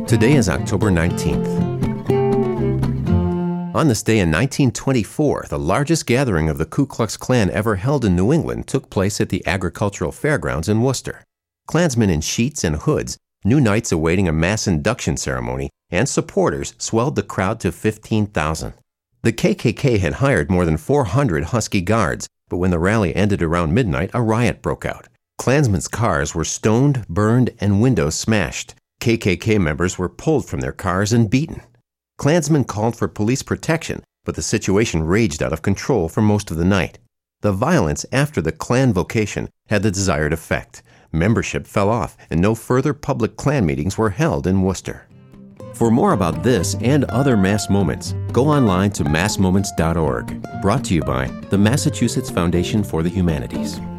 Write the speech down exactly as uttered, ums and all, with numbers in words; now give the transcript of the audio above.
Today is October nineteenth. On this day in nineteen twenty-four, the largest gathering of the Ku Klux Klan ever held in New England took place at the Agricultural Fairgrounds in Worcester. Klansmen in sheets and hoods, new knights awaiting a mass induction ceremony, and supporters swelled the crowd to fifteen thousand. The K K K had hired more than four hundred Husky guards, but when the rally ended around midnight, a riot broke out. Klansmen's cars were stoned, burned, and windows smashed. K K K members were pulled from their cars and beaten. Klansmen called for police protection, but the situation raged out of control for most of the night. The violence after the Klan vocation had the desired effect. Membership fell off, and no further public Klan meetings were held in Worcester. For more about this and other mass moments, go online to mass moments dot org. Brought to you by the Massachusetts Foundation for the Humanities.